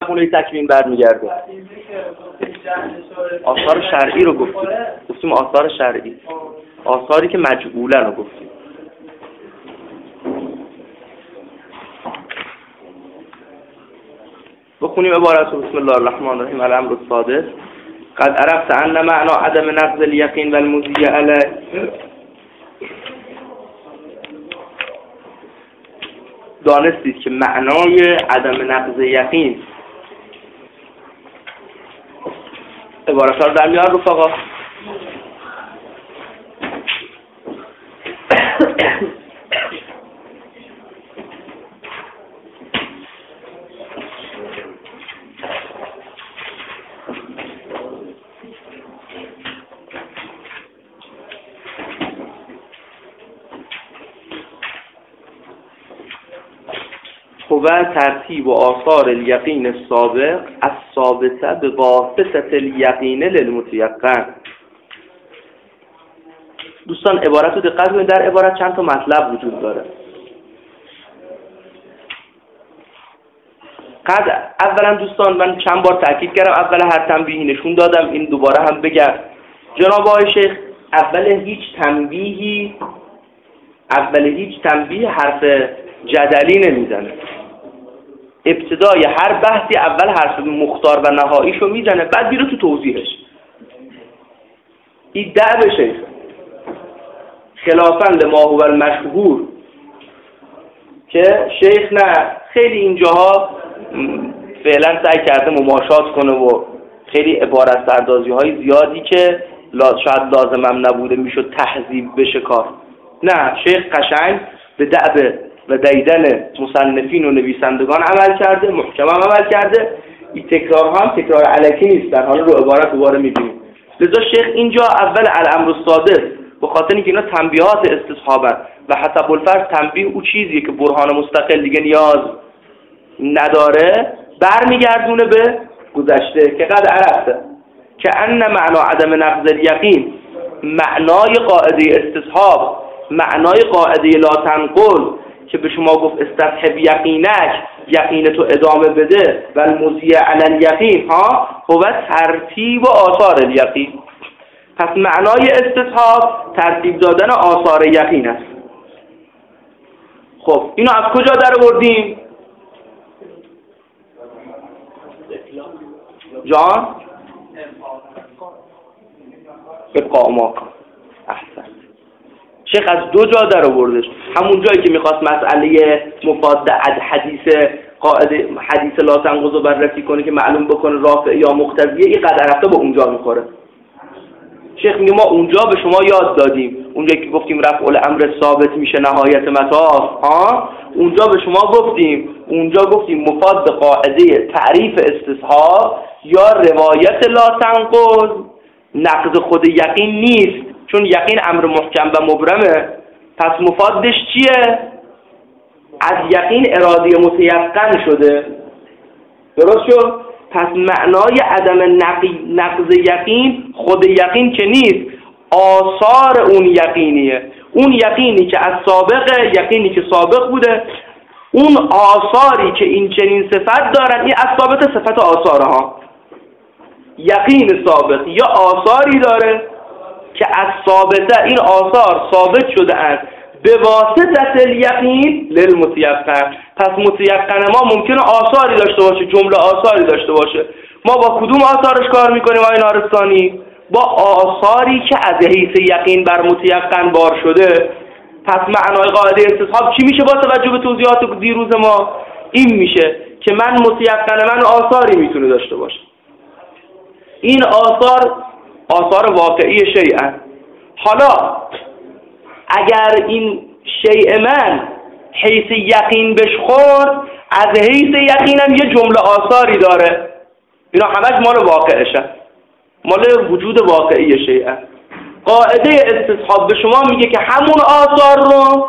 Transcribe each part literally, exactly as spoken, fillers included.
خونه تکوین برمیگرده. آثار شرعی رو گفتیم گفتیم آثار شرعی، آثاری که مجعولن رو گفتیم. بخونیم عبارت رو. بسم الله الرحمن الرحیم. الامر السادس قد عرفت ان معنی عدم نقض الیقین و المضی علیه. دانستید که معنای عدم نقض یقین عبارت ها رو در میان رفقا. و ترتیب و آثار الیقین السابق الثابته به واسطه الیقین للمتیقن. دوستان عبارت رو دقت کنید، در عبارت چند تا مطلب وجود داره. قد اولا دوستان من چند بار تاکید کردم، اول هر تنبیهی نشون دادم، این دوباره هم بگم. جناب آقای شیخ اول هیچ تنبیهی اول هیچ تنبیه حرف جدلی نمیزنه. ابتدای هر بحثی اول حرف مختار و نهاییشو میزنه، بعد میره تو توضیحش. این دعو شیخ خلافاً لما هو المشهور که شیخ نه خیلی اینجاها فعلا سعی کرده مماشات کنه و خیلی عبارت پردازی های زیادی که شاید لازمم نبوده میشد تهذیب بشه کار. نه، شیخ قشنگ به دعو و دیدن مصنفین و نویسندگان عمل کرده، محکم هم عمل کرده. این تکرار هم تکرار علکی نیستن. حالا رو عبارت دوباره میبینیم. لذا شیخ اینجا اول الامر السادس به خاطر اینکه اینا تنبیهات استصحابن و حسب الفرض تنبیه او چیزیه که برهان مستقل دیگه نیاز نداره، برمیگردونه به گذشته که قد عرفته که ان معنا عدم نقض الیقین، معنای قاعده استصحاب، معنای قاعده لا تنقل که به شما گفت استصحب یقینک، یقین تو ادامه بده، و المضی علی الیقین ها هو ترتیب و آثار الیقین. پس معنای استصحاب ترتیب دادن آثار یقین است. خب اینو از کجا در آوردیم؟ جان اقاماک. احسن. شیخ از دو جا در آوردش. همون جایی که میخواست مسئله مفاد از حدیث قاعده حدیث لا تنقض رو بررسی کنه که معلوم بکنه رافع یا مقتضیه، این قدر رفته به اونجا میخوره. شیخ میگه ما اونجا به شما یاد دادیم، اونجا که گفتیم رفع الامر ثابت میشه نهایت مطاف، ها اونجا به شما گفتیم، اونجا گفتیم مفاد قاعده تعریف استصحاب یا روایت لا تنقض نقض خود یقین نیست، چون یقین امر محکم و مبرمه. پس مفادش چیه؟ از یقین اراده متیقن شده. درست شد؟ پس معنای عدم نقض یقین خود یقین که نیست، آثار اون یقینیه. اون یقینی که از سابقه، یقینی که سابق بوده، اون آثاری که این چنین صفت دارن، این از ثابت صفت آثارها. یقین سابق یا آثاری داره که از ثابته این آثار ثابت شده اند به واسطه الیقین للمتیقن. پس متیقن ما ممکنه آثاری داشته باشه، جمله آثاری داشته باشه. ما با کدوم آثارش کار میکنیم آقای نارستانی؟ با آثاری که از حیث یقین بر متیقن بار شده. پس معنای قاعده استصحاب چی میشه با توجه به توضیحات دیروز ما؟ این میشه که من متیقن من آثاری میتونه داشته باشه. این آثار آثار واقعی شیء. حالا اگر این شیء من حیث یقین بهش خورد، از حیث یقینم یه جمله آثاری داره، اینا همش مال واقعشه، مال وجود واقعی شیء. قاعده استصحاب به شما میگه که همون آثار رو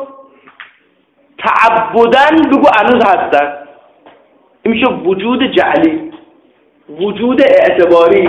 تعبداً بگو هنوز هستن. این میشه وجود جعلی، وجود اعتباری،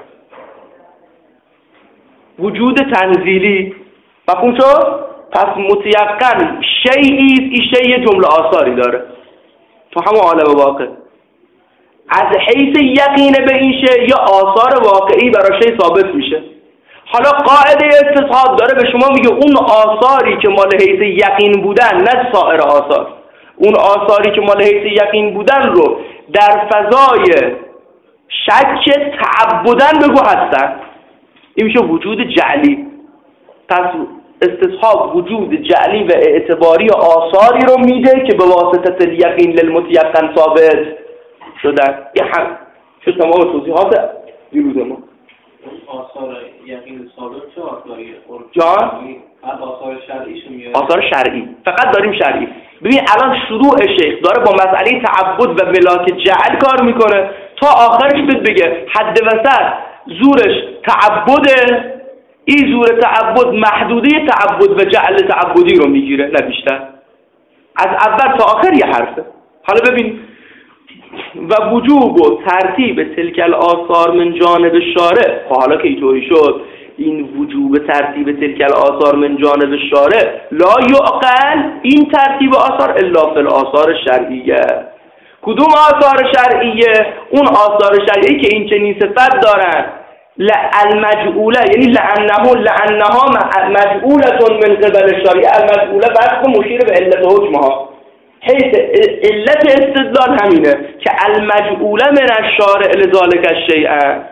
وجود تنزیلی. مفهوم شد؟ پس متیقن شیئی، این شیء جمله آثاری داره تو همون عالم واقع. از حیث یقین به این شی یا آثار واقعی براش ثابت میشه. حالا قاعده استصحاب داره به شما میگه اون آثاری که مال حیث یقین بودن، نه سایر آثار، اون آثاری که مال حیث یقین بودن رو در فضای شک تعبدن بگو هستن. این میشه وجود جعلی. پس استصحاب وجود جعلی و اعتباری آثاری رو میده که به واسطه الیقین للمتیقن ثابت شدن. یه هم شد تمام توضیحات دیروز ما. آثار یقین ثابت چه آثاریه؟ جان؟ آثار شرعیش میاد. آثار شرعی. فقط داریم شرعی. ببین الان شروع شیخ داره با مسئله تعبد و ملاک جعل کار میکنه تا آخرش بهت بگه حد وسط زورش تعبده، این زور تعبد محدوده تعبد و جعل تعبدی رو میگیره، نه بیشتر. از اول تا آخر یه حرفه. حالا ببین و وجوب و ترتیب تلک الاثار من جانب شارع. حالا که اینطوری شد این وجوب ترتیب تلک الاثار من جانب شارع لا یعقل، این ترتیب آثار الا فی الاثار شرعیه. کدوم آثار شرعیه؟ اون آثار شرعی که این چنین صفت دارن، المجعوله، یعنی لعنه لعنها مجعوله من قبل شریعه. المجعوله وصف مشیر به علت حکمها، حیث علت استدلال همینه که المجعوله من الشارع لذالک الشیء،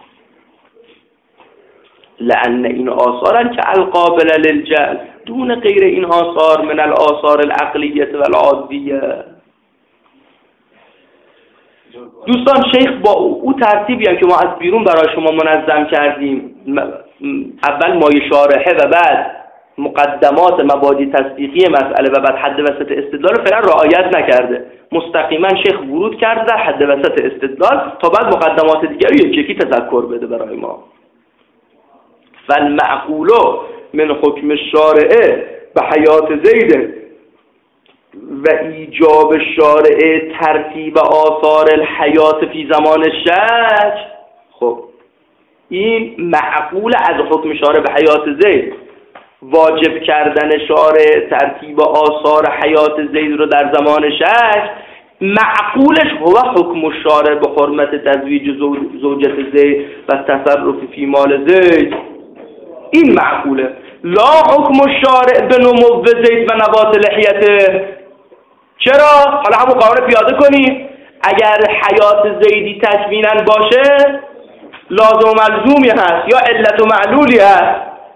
لأن این آثارن که القابل للجعل دون غیر این آثار من الاثار العقلیه و العادیه. دوستان شیخ با او ترتیبی هم که ما از بیرون برای شما منظم کردیم، اول مایه شارحه و بعد مقدمات مبادی تصدیقی مسئله و بعد حد وسط استدلال فعلا رعایت نکرده. مستقیما شیخ ورود کرده در حد وسط استدلال تا بعد مقدمات دیگری یکی یکی تذکر بده برای ما. فالمعقول من حکم الشارع به حیات زید و ایجاب شارع ترتیب آثار الحیات فی زمان شک. خب این معقول از حکم شارع به حیات زید، واجب کردن شارع ترتیب آثار حیات زید رو در زمان شک، معقولش هو حکم الشارع به حرمت تزویج زوجت زید و تصرف فی مال زید. این معقوله. لا حکم الشارع به نمو زید و نبات لحیته. چرا؟ حالا همون قانون پیاده کنید. اگر حیات زیدی تکویناً باشه لازم و ملزومی هست یا علت و معلولی هست.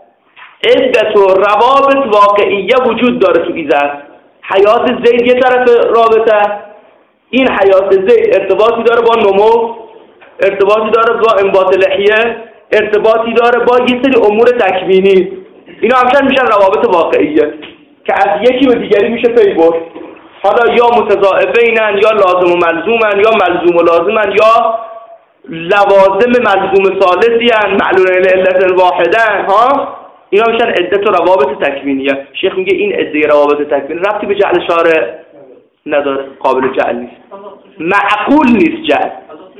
عدت و روابط واقعیه وجود داره تو ایزد. حیات زید یه طرف رابطه، این حیات زید ارتباطی داره با نمو، ارتباطی داره با انبات لحیه، ارتباطی داره با یه سری امور تکوینی. اینا همچنان میشن روابط واقعیه که از یکی به دیگری میشه پی برد. حالا یا متضاعفینن یا لازم و ملزومن یا ملزوم و لازمن یا لوازم ملزوم ثالثی ان معلولین علت واحدن. ها اینا میشن عدت و روابط تکوینیه. شیخ میگه این عده روابط تکوینی ربطی به جعل شارع نداره، قابل جعل نیست، معقول نیست جعل.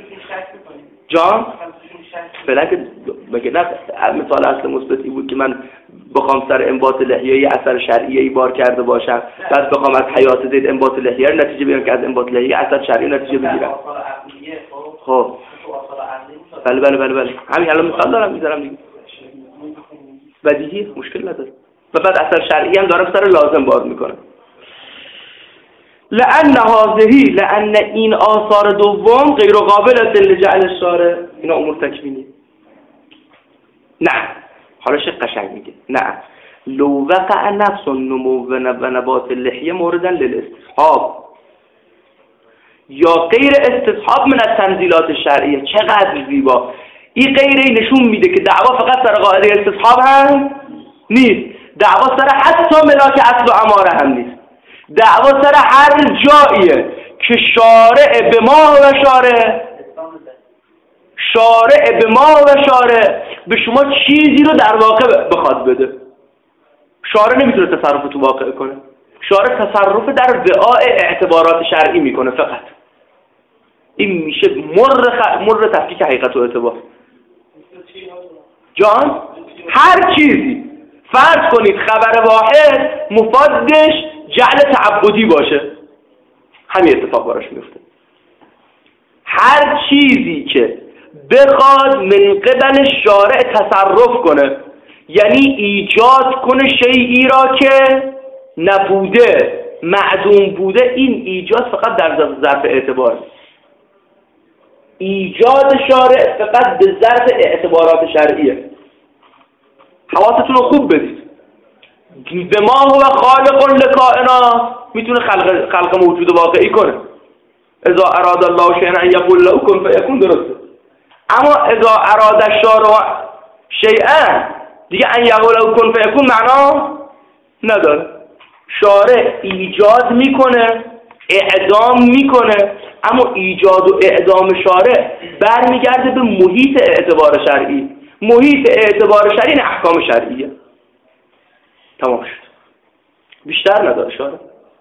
جان فعلا که بگه نه مثال اصل مثبتی بود که من بخوام سر انبات لحیه یه اثر شرعی ای بار کرده باشم، بعد بخوام از حیات زید انبات لحیه نتیجه بگیرم که از انبات لحیه اثر شرعی نتیجه بگیرم. خب بله بله بله بله همین الان مثال دارم میذارم دیگه، بدیهی مشکل نداره. و بعد اثر شرعی هم دارم سر لازم بار میکنم. لأن هذه لأن این آثار دوم غیر قابل لجعل الشارع، اینا امور تکوینی. نه حالا شیخ قشنگ میگه نه، لو وقع نفس النمو و نبات اللحیه موردن للاستصحاب یا غیر استصحاب من التنزیلات شرعیه. چقدر زیبا این غیره نشون میده که دعوا فقط سر قاعده استصحاب هم نیست، دعوا سر حتی ملاک اصل و اماره هم نیست، دعوا سر هر جاییه که شارع به ما و شارع شارع به ما و شارع به شما چیزی رو در واقع بخواد بده. شارع نمیتونه تصرف تو واقع کنه، شارع تصرف در وعاء اعتبارات شرعی میکنه فقط. این میشه مر خ... مر تفکیک حقیقت و اعتبار. جان هر چیزی فرض کنید خبر واحد مفادش جعل تعبدی باشه، همین اتفاق براش میفته. هر چیزی که بخواد من قبل شارع تصرف کنه، یعنی ایجاد کنه شیئی را که نبوده، معدوم بوده، این ایجاد فقط در ظرف اعتبار. ایجاد شارع فقط به ظرف اعتبارات شرعیه. حواستون رو خوب بدید. به ما هو خالق لکائنات، میتونه خلق, خلق موجود واقعی کنه. اذا اراد الله شیئا ان یقول له کن فیکون، درسته. اما اذا اراد الشارع شیئا دیگه ان یقول له کن فیکون معنا نداره. شارع ایجاد میکنه، اعدام میکنه، اما ایجاد و اعدام شارع برمیگرده به محیط اعتبار شرعی. محیط اعتبار شرعی این احکام شرعیه. تمام شد. بیشتر نداره شارع.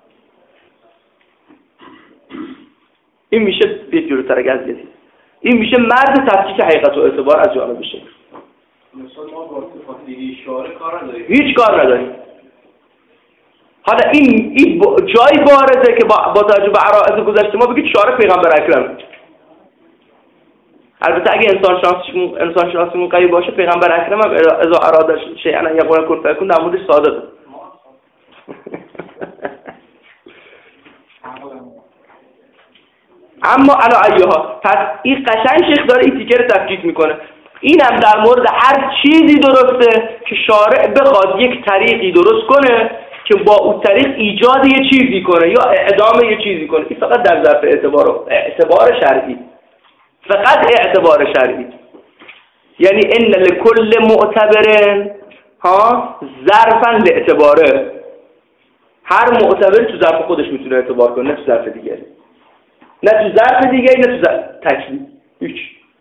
این میشه یک جلوتر اگه از یکی این میشه مرد تفکیک حقیقت و اعتبار از جانب بشه. مثلا ما با صفاتی شارع کار نداریم، هیچ کار نداریم. حالا این این جای وارده که با, با توجه به عرائض گذشته ما بگید شارع پیغمبر اکرم. البته اگه انسان شناسیمون انسان شناسیمون قوی باشه، پیغمبر اکرم هم اذا اراد شیئا یقول کن فیکون در موردش صادقه. اما علی ایها، پس این قشنگ شیخ داره این تیکه رو تفکیک میکنه. اینم در مورد هر چیزی درسته که شارع بخواد یک طریقی درست کنه که با اون طریق ایجاد یه چیزی کنه یا اعدام یه چیزی کنه. این فقط در ظرف اعتبار اعتبار شرعی، فقط اعتبار شرعی. یعنی ان لکل معتبر ها ظرفا لاعتباره. هر معتبر تو ظرف خودش میتونه اعتبار کنه، نه تو ظرف دیگری، نه تو ظرف دیگری، نه تو ظرف تکلیف، هیچ.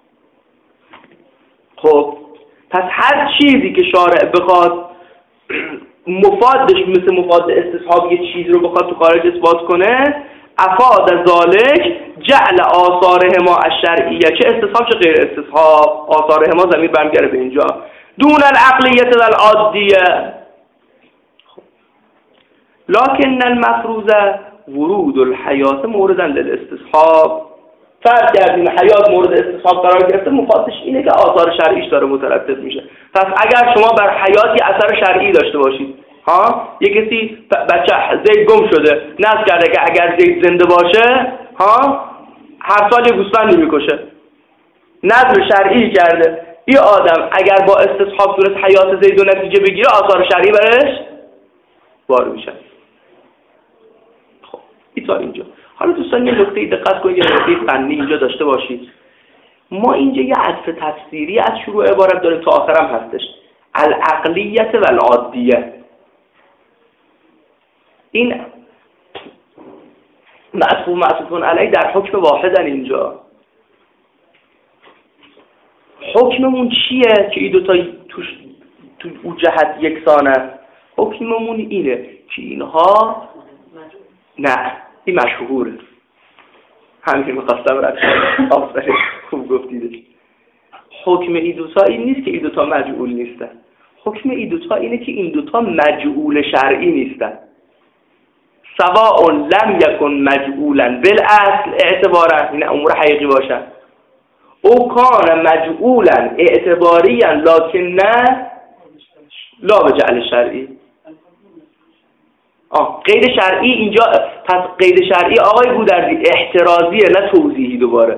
خب پس هر چیزی که شارع بخواد مفادش مثل مفاد استصحاب یه چیز رو بخواد تو خارج اثبات کنه، افاد ذالک جعل آثارهما الشرعیه، چه استصحاب چه غیر استصحاب، آثارهما ضمیر برمیگره به اینجا، دون العقلیت و العادیه. لکن المفروض ورود الحیات موردن للاستصحاب. فرض کردیم حیات مورد استصحاب قرار گرفته، مفادش اینه که آثار شرعیش داره مترتب میشه. پس اگر شما بر حیات یه اثر شرعی داشته باشید، ها یه کسی بچه زید گم شده، نظر کرده که اگر زید زنده باشه ها هر سال یه گوسفند میکشه، نظر شرعی کرده. این آدم اگر با استصحاب تونست حیات زید و نتیجه بگیره، آثار شرعی برش وارد میشه. خب این تا اینجا. حالا دوستان یه نکته دقت کنید، یه نکته فنی اینجا داشته باشید. ما اینجا یه عطف تفسیری از شروع عبارت داریم تا آخرم هستش، العقلیت و العادیه. این معطوف معطوفون علیه در حکم واحدن. اینجا حکممون چیه که این دوتا توش تو اون جهت یکسانه؟ حکممون اینه که اینها نه، این مشهوره، همین میخواستم رد کنم. آفرین، خوب گفتیدش. حکم این دوتا این نیست که این دوتا مجعول نیستن. حکم این دوتا اینه که این دوتا مجعول شرعی نیستن. سواء لم یکن مجعولا بالاصل اعتبارا، این امور حقیقی باشن، او کان مجعولا اعتباریا لکن نه لا به جعل شرعی. آه قید شرعی اینجا، پس قید شرعی آقای گودرزی احترازیه نه توضیحی. دوباره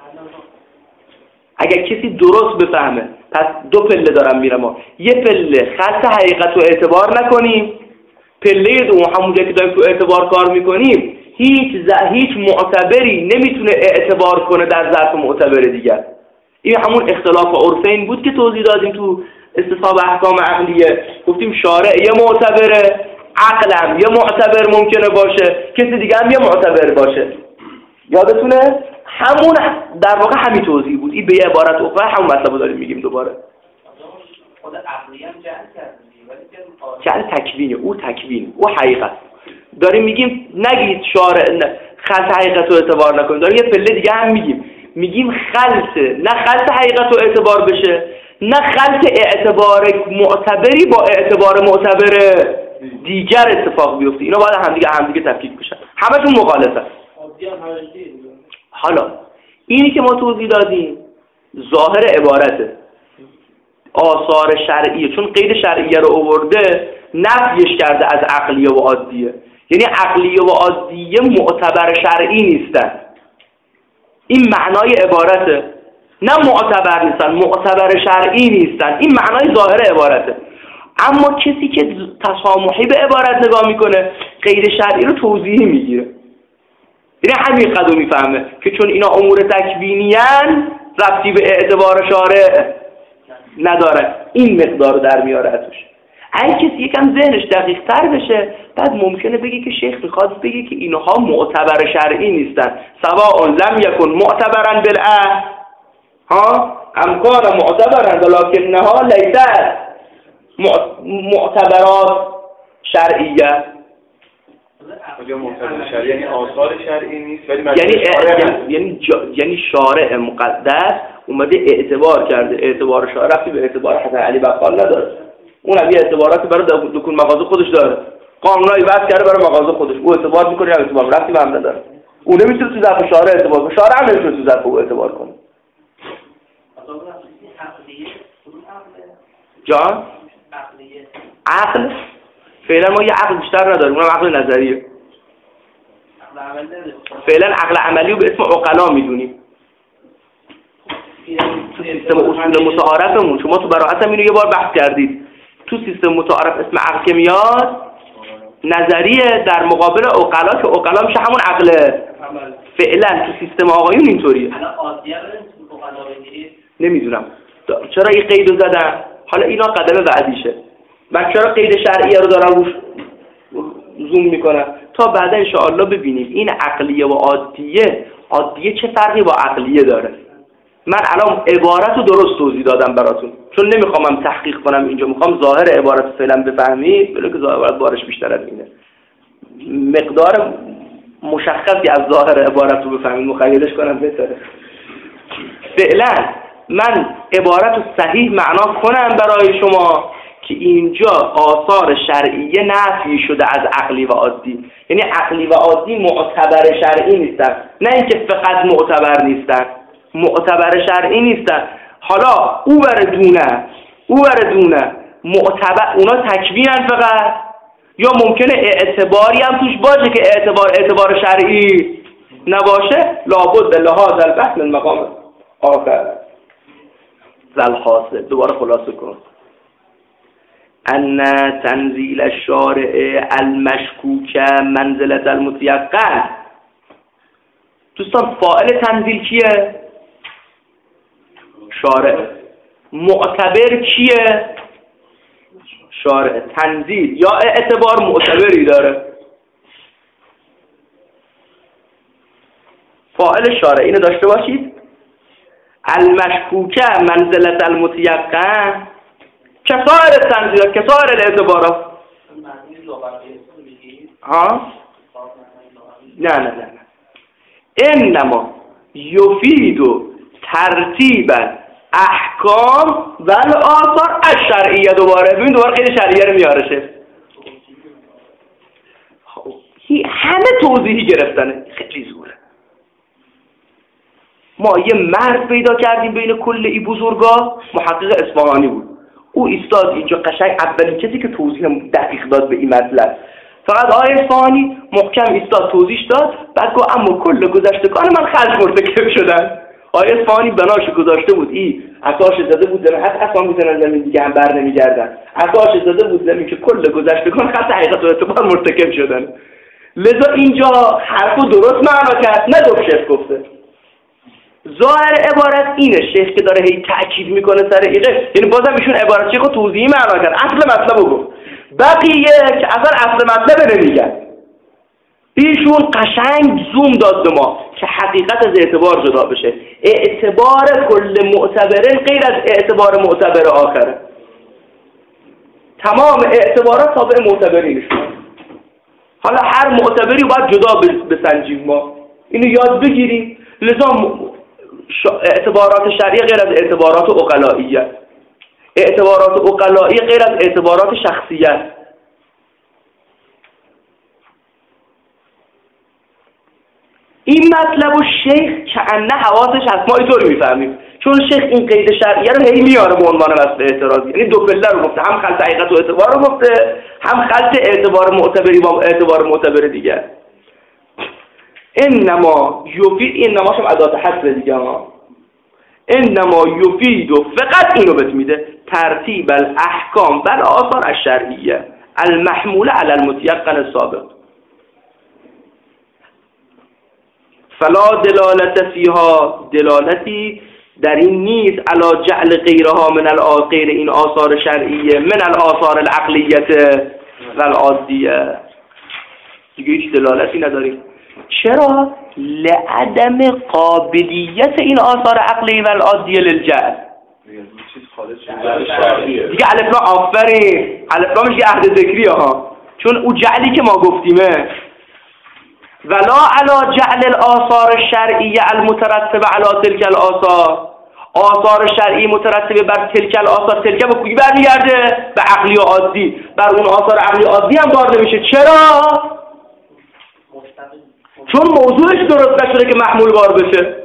اگر کسی درست بفهمه، پس دو پله دارم میرم ما. یه پله خط حقیقت رو اعتبار نکنیم، پله دوم همونجا که داریم تو اعتبار کار میکنیم، هیچ ز... هیچ معتبری نمیتونه اعتبار کنه در ظرف معتبر دیگر. این همون اختلاف عرفین بود که توضیح دادیم تو استصحاب احکام عقلیه. گفتیم شارع یه معتبره، عقلم یه معتبر ممکنه باشه، کسی دیگه هم یه معتبر باشه. یادتونه؟ همون در واقع همین توضیح بود. این به یه عبارت اخرى همون مطلب داریم میگیم دوباره. خود عقلی هم جعل کردیم ولی جعل تکوینه، او تکوین، او حقیقت. داریم میگیم نگید شارع خلط حقیقت رو اعتبار نکنیم. داریم یه پله دیگه هم میگیم، میگیم خلط، نه خلط حقیقت رو اعتبار بشه، نه خلط اعتبار معتبری با اعتبار معتبر دیگر اتفاق بیفته. اینا باید همدیگه همدیگه تفکیک بشن، همشون مخالفه. حالا اینی که ما توضیح دادیم ظاهر عبارته، آثار شرعیه، چون قید شرعیه رو آورده نفیش کرده از عقلیه و عادیه، یعنی عقلیه و عادیه معتبر شرعی نیستن. این معنای عبارته، نه معتبر نیستن، معتبر شرعی نیستن، این معنای ظاهر عبارته. اما کسی که تسامحی به عبارت نگاه میکنه قید شرعی رو توضیحی میگیره، یعنی همین قدر میفهمه که چون اینا امور تکوینیان ربطی به اعتبار شارع نداره، این مقدار رو در میاره ازش. اگه کسی یکم ذهنش دقیق تر بشه بعد ممکنه بگه که شیخ میخواد بگه که اینها معتبر شرعی نیستن، سواء لم یکن معتبرا بالعهد ها ام کان معتبرا ولکنها لیست معتبرات شرعیه. یا معتبر شرعی یعنی آثار شرعی نیست ولی یعنی یعنی یعنی شارع مقدس اومده اعتبار کرده، اعتبار شارع رفتی به اعتبار حسن علی بقال نداره، اون هم یه اعتباراتی برای دکون مغازه خودش داره، قانونایی وضع کرده برای مغازه خودش، او اعتبار میکنه یا اعتبار رفتی به هم نداره، اون نمیتونه تو ظرف شارع اعتبار کنه، شارع هم نمیتونه تو ظرف او اعتبار کنه. جان عقل فعلا ما یه عقل بیشتر نداریم، اونم عقل نظریه. فعلا عقل عملی رو به اسم عقلا میدونیم. تو سیستم اصول متعارفمون شما تو براءت هم اینو یه بار بحث کردید، تو سیستم متعارف اسم عقل که میاد نظریه در مقابل عقلا که عقلا میشه همون عقل. فعلا تو سیستم آقایون اینطوریه. نمیدونم چرا این قیدو زدن، حالا اینا قدم بعدیشه. من چرا قید شرعیه رو دارم روش زوم میکنم تا بعدا انشاءالله ببینیم این عقلیه و عادیه عادیه چه فرقی با عقلیه داره. من الان عبارت رو درست توضیح دادم براتون چون نمیخوام تحقیق کنم اینجا، میخوام ظاهر عبارت فعلا بفهمید، ولی که ظاهر عبارت بارش بیشتر از اینه، مقدار مشخصی از ظاهر عبارت رو بفهمید مخیلش کنم بهتره. فعلا من عبارت رو صحیح معنا کنم برای شما که اینجا آثار شرعیه نفی شده از عقلی و عادی، یعنی عقلی و عادی معتبر شرعی نیستن، نه اینکه فقط معتبر نیستن، معتبر شرعی نیستن. حالا او بر دونه او بر دونه معتبر اونا تکوینن فقط، یا ممکنه اعتباری هم توش باشه که اعتبار اعتبار شرعی نباشه. لابد لهذا البحث من مقام آخر ذل حاصل. دوباره خلاصه کن ان تنزیل الشارع المشکوک منزلت المتیقن. دوستان فاعل تنزیل کیه؟ شارع. معتبر کیه؟ شارع. تنزیل یا اعتبار معتبری داره، فاعل شارع. اینو داشته باشید. المشکوک منزلت المتیقن کسائر تنزیلات کسائر الاعتبارات. ها؟ نه نه نه نه انما یفید ترتیبا احکام و آثار الشرعیه. دوباره ببین دوباره خیلی شرعیه رو میاره شه. همه توضیحی گرفتنه، خیلی زوره. ما یه مرد پیدا کردیم بین کل ای بزرگا، محقق اصفهانی بود. او ایستاد اینجا قشنگ اولین کسی که توضیح دقیق داد به این مطلب فقط آقای اصفهانی محکم ایستاد توضیح داد. بعد گفت اما کل گذشتگان من خلق مرتکب شدن. آقای اصفهانی بناش گذاشته بود ای اساس زده بود زمین، حتی اصلا میتونن زمین دیگه هم بر نمیگردن، اساس زده بود زمین که کل گذشتگان خط حقیقت و اعتبار مرتکب شدن. لذا اینجا حرفو درست معنا کرد، نه دو شیخ گفته. ظاهر عبارت اینه، شیخ که داره هی تأکید میکنه سر ایقه، یعنی بازم ایشون عبارت شیخو توضیحی معنا کرد، اصل مطلبو گفت، بقیه که اصلا اصل مطلب نمیگن. ایشون قشنگ زوم داد به ما که حقیقت از اعتبار جدا بشه. اعتبار کل معتبرین غیر از اعتبار معتبر آخره. تمام اعتبارات تابع معتبرینشون. حالا هر معتبری باید جدا بسنجیم، ما اینو یاد بگیریم. لذا اعتبارات شرعی غیر از اعتبارات عقلائیه، اعتبارات عقلائیه غیر از اعتبارات شخصیت. این مطلب و شیخ کأنه حواسش هست، ما اینطور میفهمیم، چون شیخ این قید شرعیه رو هی میاره به عنوان وصف اعتراضی، یعنی دو پله رو گفته، هم خلط حقیقت و اعتبار رو گفته، هم خلط اعتبار معتبری با اعتبار معتبر دیگه. انما یفید، این نماش هم ادات حصر دیگه ها، انما یفید و فقط اینو بهت میده ترتیب الاحکام و الاثار الشرعیه المحموله علی المتيقن السابق فلا دلالت فیها، دلالتی در این نیست علی جعل غیرها من الاغیر، این آثار شرعیه من الاثار العقلیت و العادیه، دیگه هیچ دلالتی نداریم. چرا؟ لعدم قابلیت این آثار عقلی و العادیه للجعل. دیگه الف لام، آفرین، الف لامش یه عهد ذکریه ها، چون او جعلی که ما گفتیمه ولا علی جعل الاثار الشرعیه المترتبه علی تلک الاثار، آثار شرعی مترتبه بر تلک الاثار، تلک به کجا برمیگرده؟ به عقلی و عادی، بر اون آثار عقلی و عادی هم بار نمیشه. چرا؟ چون موضوعش درست نشده که محمول بار بشه.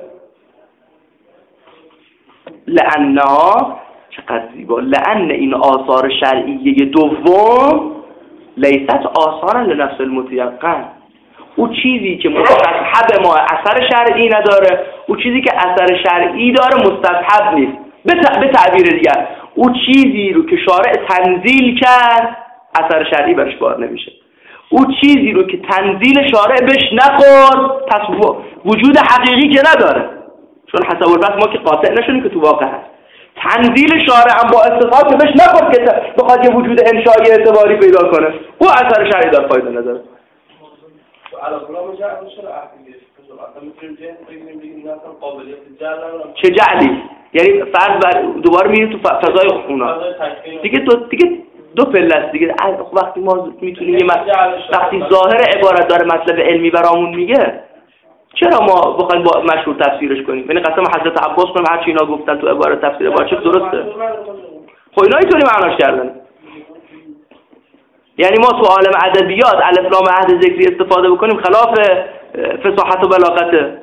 لأنها، چقدر زیبا، لأن این آثار شرعیه دوم لیست آثارا لنفس المتيقن، او چیزی که مستصحب ما اثر شرعی نداره، او چیزی که اثر شرعی داره مستصحب نیست. به تعبیر دیگر، او چیزی رو که شارع تنزیل کرد اثر شرعی برش بار نمیشه، او چیزی رو که تنزیل شارع بهش نخورد پس وجود حقیقی که نداره، چون حسب البس ما که قاطع نشونیم که تو واقع هست، تنزیل شارع هم با استثاب که بهش نخورد که بخواد یه وجود انشایی اعتباری پیدا کنه، او اثر شرعی داره، فایده نداره. چه جعلی؟ یعنی فرض بر دوباره میریم تو فضای اونا دیگه، دو دیگه دو پله است دیگه. وقتی ما میتونیم یه وقتی ظاهر عبارت داره مطلب علمی برامون میگه، چرا ما بخوایم با مشهور تفسیرش کنیم؟ یعنی قسم حضرت عباس کنیم هر چی اینا گفتن تو عبارت تفسیر عبارت چه درسته؟ خب اینا اینطوری معناش کردن. یعنی ما تو عالم ادبیات الف لام عهد ذکری استفاده بکنیم خلاف فصاحت و بلاغته.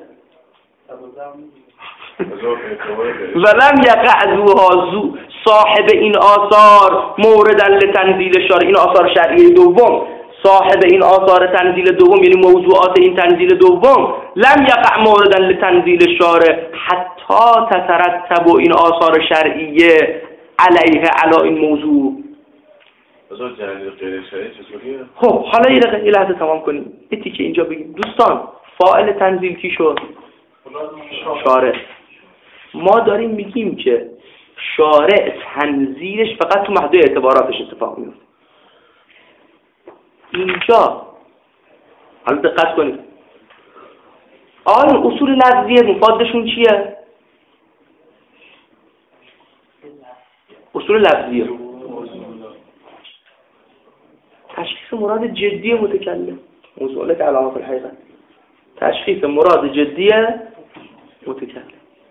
ولم یقع ذوها ذو صاحب این آثار موردن لتنزیل شارع، این آثار شرعی دوم، صاحب این آثار تنزیل دوم یعنی موضوعات این تنزیل دوم، لم یقع موردن لتنزیل شارع حتی تترتب این آثار شرعیه علیه علی این موضوع. خب حالا یه دقیقه یه لحظه تمام کنیم، یه تیکه اینجا بگیم. دوستان فاعل تنزیل کی شد؟ شارع. ما داریم میگیم که شارع تنزیلش فقط تو محدود اعتباراتش اتفاق میفته. اینجا حالا دقت کنید، آن اصول لفظیه مفادشون چیه؟ اصول لفظیه تشخیص مراد جدی متکلم، موضوع که علامات الحقیقت، تشخیص مراد جدی متکلم.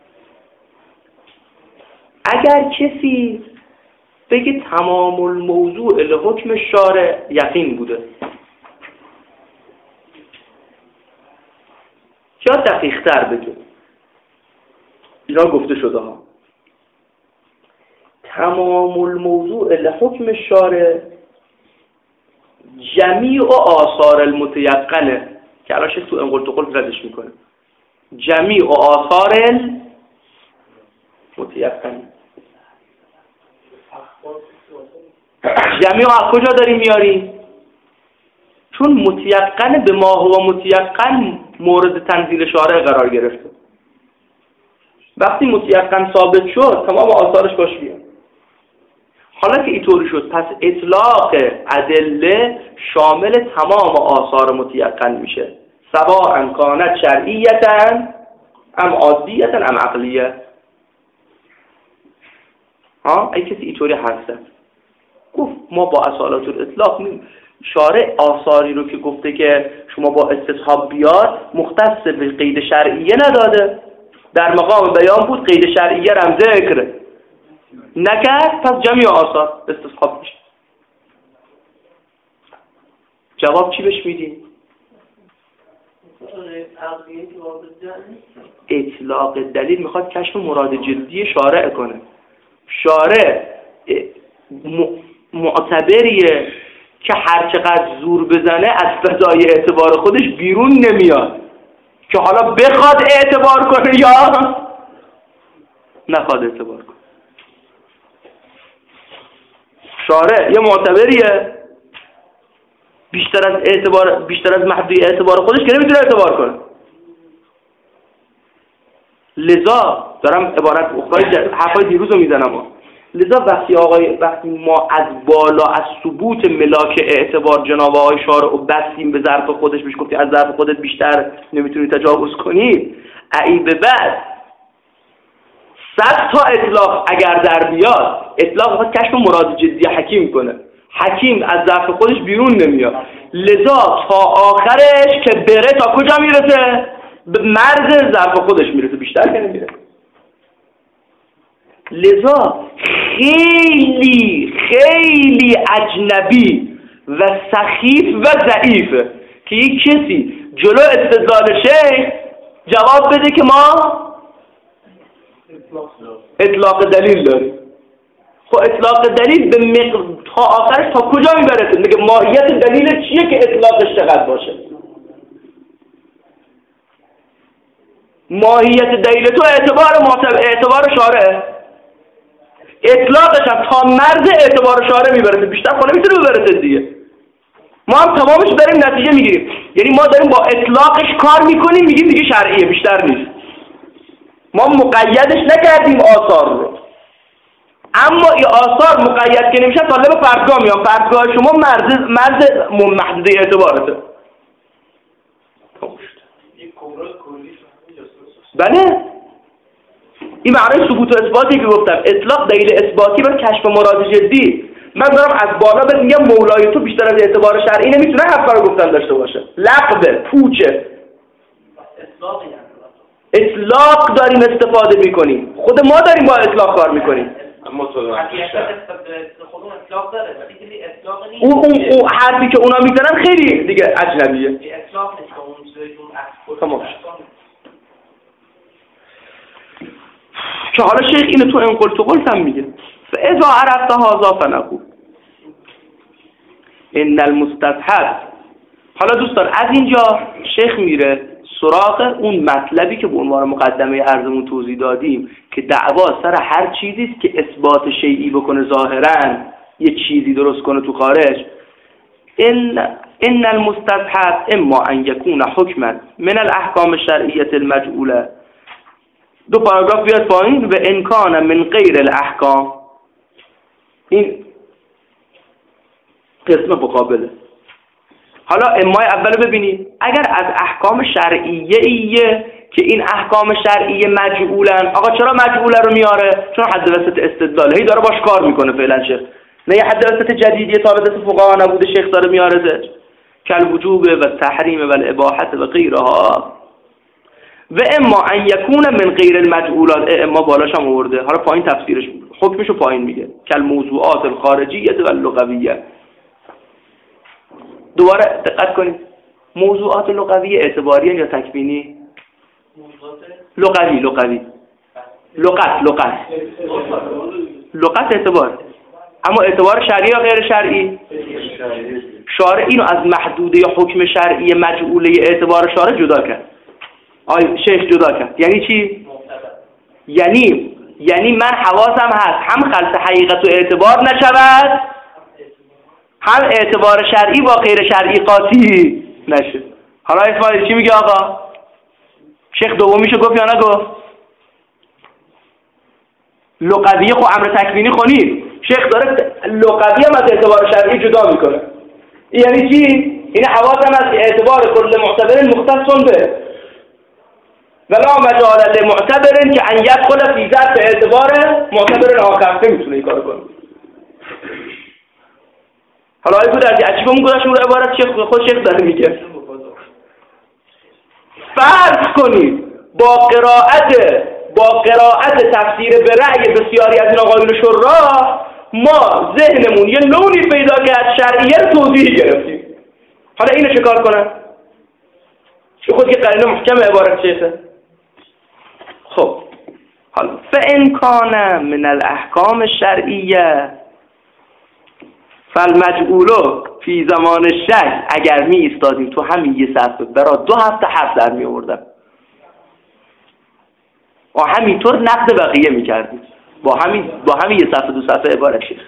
اگر کسی بگه تمام الموضوع لحکم شارع یقین بوده، یا دقیق تر بگه، اینا گفته شده ها، تمام الموضوع لحکم شارع جمیع و آثار المتیقنه که الان شیخ تو انقل تقل ردش میکنه، جمیع و آثار المتیقنه. جمیع از کجا داریم میاریم؟ چون متیقن به ما هو متیقن مورد تنزیل شارع قرار گرفته. وقتی متیقن ثابت شد تمام آثارش باش بیاد. حالا که اینطوری شد پس اطلاق ادله شامل تمام آثار متیقن میشه، سواء کانت شرعیتا ام عادیتا ام عقلیه. ها ای کسی اینطوری هسته گفت ما با اصالت الاطلاق میم. شارع آثاری رو که گفته که شما با استصحاب بیاد مختص به قید شرعیه نداده، در مقام بیان بود قید شرعیه رم ذکر نکرد، پس جمعی آثار استصحاب میشه. جواب چی بهش میدیم؟ اطلاق دلیل میخواد کشف مراد جدی شارع کنه. شارع معتبریه که هر چقدر زور بزنه از فضای اعتبار خودش بیرون نمیاد، که حالا بخواد اعتبار کنه یا نخواد اعتبار کنه. شارع یه معتبریه بیشتر از اعتبار بیشتر از محدوده اعتبار خودش که نمیتونه اعتبار کنه. لذا دارم عبارت اخرای حرفای دیروز رو میزنم. لذا وقتی آقای وقتی ما از بالا از ثبوت ملاک اعتبار جناب آقای شارع و بستیم به ظرف خودش، بهش گفتی از ظرف خودت بیشتر نمیتونی تجاوز کنی، ای به بعد صد تا اطلاق اگر در بیاد، اطلاق وقت کشف مراد جدی حکیم کنه. حکیم از ظرف خودش بیرون نمیاد، لذا تا آخرش که بره تا کجا میرسه؟ به مرز ظرف خودش میرسه، بیشتر که نمیره. لذا خیلی خیلی اجنبی و سخیف و ضعیفه که یک کسی جلو استدلال شیخ جواب بده که ما اطلاق دلیل داریم. خب اطلاق دلیل به مق... تا آخرش تا کجا میبرسه؟ میگه ماهیت دلیل چیه که اطلاقش چقدر باشه؟ ماهیت دلیل تو اعتبار معتبر اعتبار شارعه، اطلاقش هم تا مرز اعتبار شارع میبرسه، بیشتر خب نمیتونه ببرسه دیگه. ما هم تمامش داریم نتیجه میگیریم، یعنی ما داریم با اطلاقش کار میکنیم، میگیم دیگه شرعیه، بیشتر نیست. ما مقیدش نکردیم آثار رو، اما این آثار مقید که نمیشه طالب فرضگاه میان، فرضگاه شما مرز مرز محدوده اعتبارته. بله این معنای ثبوت و اثباتی که گفتم، اطلاق دلیل اثباتی و کشف مراد جدی. من دارم از بالا بهت میگم مولای تو بیشتر از اعتبار شرعی نمیتونه حرفا رو گفتن داشته باشه، لقبه، پوچه. اطلاق داریم استفاده میکنیم، خود ما داریم با اطلاق کار میکنیم. اما تو اون اون اون حرفی که اونا میزنن خیلی دیگه اجنبیه. تمام که حالا شیخ اینو تو این قلت و قلت هم میگه فاذا عرفت هذا فنقول ان المستذهب. حالا دوستان از اینجا شیخ میره سراغ اون مطلبی که به عنوان مقدمه عرضمون توضیح دادیم که دعوا سر هر چیزی است که اثبات شیعی بکنه ظاهرا یه چیزی درست کنه تو خارج. ان ان المستذهب اما ان يكون حكما من الاحکام الشرعیه المجعوله. دو پاراگراف بیاد پایین و انکان من غیر الاحکام. این قسم مقابله. حالا امای اول ببینید، اگر از احکام شرعیه ایه که این احکام شرعیه مجعولن، آقا چرا مجعوله رو میاره؟ چون حد وسط استدلاله، هی داره باش کار میکنه فعلا شیخ، نه یه حد وسط جدیدیه ثابت از فقها نبوده، شیخ داره میاره زش کل وجوب و تحریم و الاباحه و غیرها. و اما ان یکون من غیر المجعولات، اما بالاش هم آورده، حالا پایین تفسیرش حکمشو پایین میگه کل موضوعات الخارجیه و اللغویه. دوباره دقت کنید، موضوعات لغوی اعتباریه یا تکوینی؟ لغوی لغوی لغت لغت لغت اعتبار، اما اعتبار شرعی یا غیر شرعی؟ شارع اینو از محدوده حکم شرعی مجعوله اعتبار شارع جدا کرد. آی شیخ جدا کرد. یعنی چی؟ یعنی یعنی من حواسم هست هم خلط حقیقت و اعتبار نشود، هم اعتبار شرعی با غیر شرعی قاطی نشه. حالا اسماعیل چی میگه آقا؟ شیخ دومیشو گفت یا نگفت؟ لغوی خو امر تکوینی خونید، شیخ داره لغوی هم از اعتبار شرعی جدا میکنه. یعنی چی؟ این حواسم از اعتبار کل معتبر مختص به ولا مجالت معتبر که ان یدخل فی ذات اعتبار معتبر آخر نمیتونه این کارو کنه. حالا ای بود از عجیبمون گذاشتیم رو عبارت شیخ خود شیخ داره میگه. فرض کنید با قرائت با قرائت تفسیر به رأی بسیاری از این آقایون شراح ما ذهنمون یه لونی پیدا کرد شرعیه رو توضیح گرفتیم. حالا اینو چه کار کنن؟ چه خود که قرینه محکم عبارت شیخه. خب حالا فإن کان من الاحکام الشرعیه فالمجعول فی زمان الشک، اگر می ایستادیم تو همین یه صفحه برا دو هفته حرف در می آوردم و همینطور نقد بقیه می کردیم با همین با همین یه صفحه دو صفحه عبارت شیخ.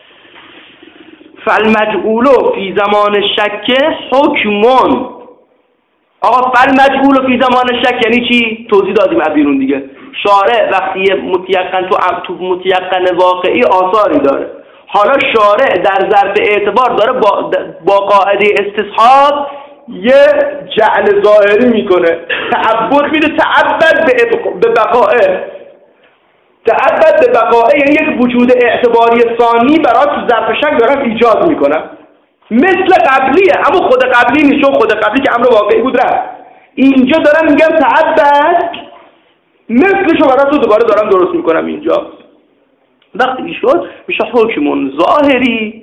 فالمجعول فی زمان الشک حکمون. آقا فالمجعول فی زمان شک یعنی چی؟ توضیح دادیم از بیرون دیگه. شارع وقتی متیقن تو تو متیقن واقعی آثاری داره، حالا شارع در ظرف اعتبار داره با, با قاعده استصحاب یه جعل ظاهری میکنه، تعبد میده، تعبد به بقائه، تعبد به بقائه یعنی یک وجود اعتباری ثانی برای تو ظرف شک دارن ایجاد میکنن. مثل قبلیه اما خود قبلی نیست، چون خود قبلی که امر واقعی بود رفت. اینجا دارم میگم تعبد مثلشو برای تو دوباره دارم درست میکنم. اینجا وقتی شد میشه حکم ظاهری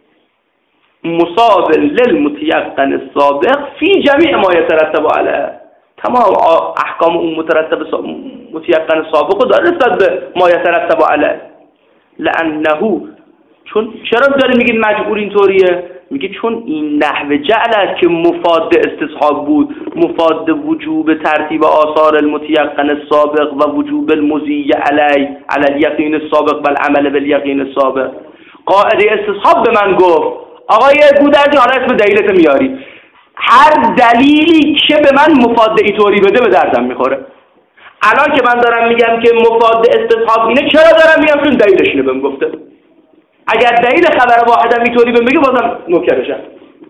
مصاب للمتيقن السابق فی جمیع ما یترتب علیه. تمام احکام اون مترتب متيقن سابق رو داره نسبت به ما یترتب علیه. لانه چون چرا داری میگید مجبور اینطوریه؟ میگه چون این نحو جعل است که مفاد استصحاب بود، مفاد وجوب ترتیب آثار المتيقن السابق و وجوب المضی علی علی الیقین السابق و العمل بالیقین السابق. قاعده استصحاب به من گفت آقا یه گودرزی حالا اسم دلیلت میاری، هر دلیلی که به من مفاد اینطوری بده به دردم میخوره. الان که من دارم میگم که مفاد استصحاب اینه، چرا دارم میگم؟ چون دلیلش اینو بهم گفته. اگر دلیل خبر واحدم اینطوری بهم بگه بازم نوکرشم.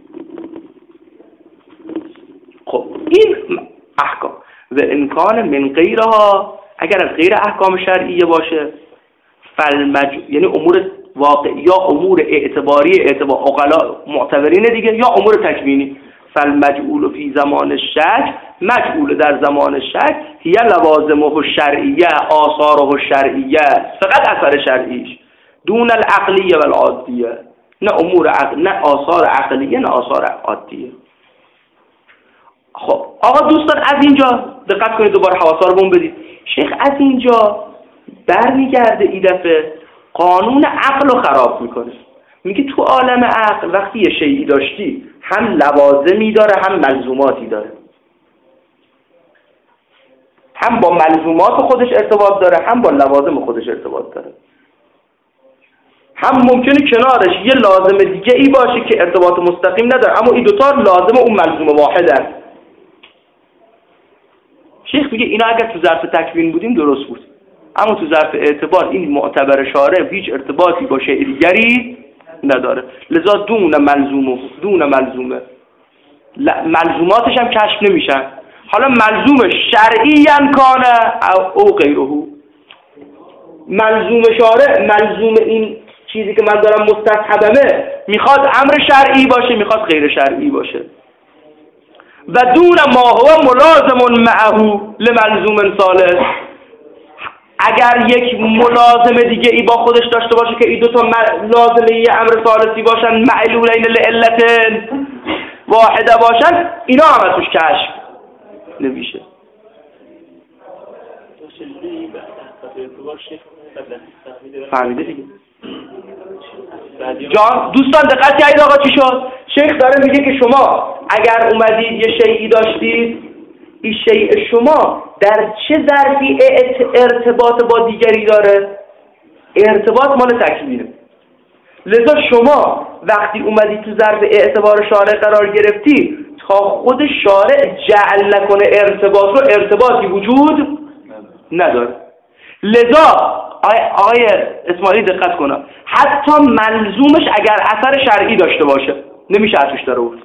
خب این احکام و امکان من غیرها، اگر از غیر احکام شرعیه باشه فالمج یعنی امور واقعی یا امور اعتباری اعتبار عقلا معتبرین دیگه یا امور تکوینی. فالمجعول فی زمان الشک، مجعول در زمان شک هی لوازمه الشرعیه آثاره الشرعیه، فقط اثر شرعیش، دون العقلیه و العادیه، نه امور عقل، نه آثار عقلیه نه آثار عادیه. خب آقا دوستان از اینجا دقت کنید، دوباره حواسا رو بون بدید. شیخ از اینجا برمیگرده این دفعه قانون عقل رو خراب میکنه. میگه تو عالم عقل وقتی یه شیئی داشتی هم لوازمی داره هم ملزوماتی داره، هم با ملزومات خودش ارتباط داره هم با لوازم خودش ارتباط داره، هم ممکنه کنارش یه لازم دیگه ای باشه که ارتباط مستقیم نداره اما این دوتا لازم اون ملزوم واحدن. شیخ میگه اینا اگر تو ظرف تکوین بودیم درست بود، اما تو ظرف اعتبار این معتبر شارع هیچ ارتباطی با شیء دیگری نداره، لذا دون ملزومه دون ملزومه ملزوماتش هم کشف نمیشن. حالا ملزوم شرعی کانه او غیره، ملزوم شارع ملزوم این چیزی که من دارم مستصحبمه میخواد امر شرعی باشه میخواد غیر شرعی باشه. و دون ما هو ملازم معه لملزوم ثالث، اگر یک ملازم دیگه ای با خودش داشته باشه که این دوتا لازمه یه امر ثالثی باشن معلولین لعلت واحده باشن، اینا هم ازش کشف نمیشه. فهمیده دیگه جان دوستان دقت کردید آقا چی شد؟ شیخ داره میگه که شما اگر اومدید یه شیئی داشتید، این شیء شما در چه ظرفی ارتباط با دیگری داره؟ ارتباط مال تکوینه. لذا شما وقتی اومدی تو ظرف اعتبار شارع قرار گرفتی تا خود شارع جعل نکنه ارتباط رو، ارتباطی وجود نداره. لذا آقای اسماعیلی دقت کنه، حتی ملزومش اگر اثر شرعی داشته باشه نمیشه ازش داره بود،